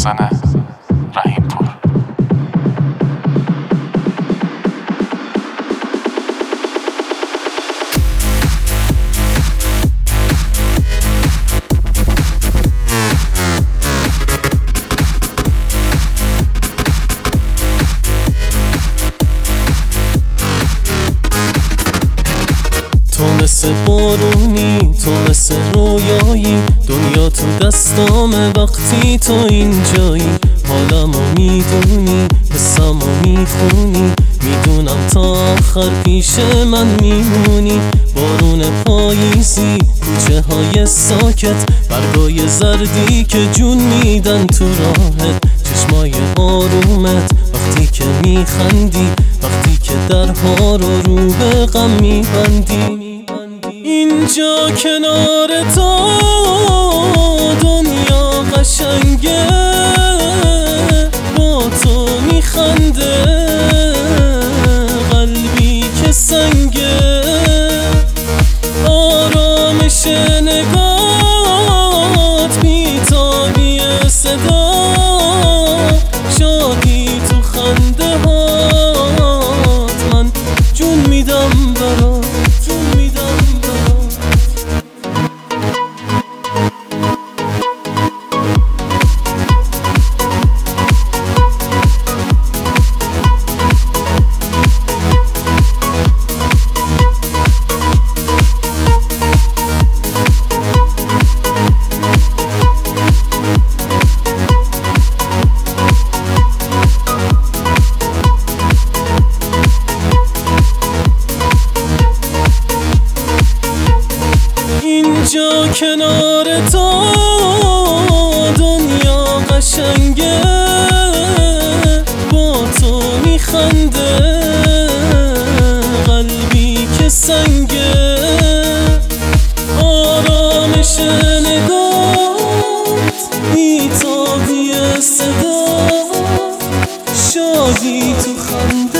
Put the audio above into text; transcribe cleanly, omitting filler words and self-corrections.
محسن رحیم‌پور. تو مثل بارونی، تو مثل رویایی، دنیا تو دستامه وقتی تو اینجایی. حالمو میدونی، حسمو میخونی، میدونم تا آخر پیش من میمونی. بارون پاییزی، کوچه های ساکت، برگای زردی که جون میدن تو راهت. چشمای آرومت وقتی که میخندی، وقتی که درها رو به غم میبندی. اینجا کنار تو دنیا قشنگه، با تو میخنده قلبی که سنگه. آرامش نگات، بی‌تابی صدا، شادی تو خنده هات، من جون میدم برات، جون میدم برات. اینجا کنار تو دنیا قشنگه، با تو میخنده قلبی که سنگه. آرامش نگات، بی‌تابی صدا، شادی تو خنده.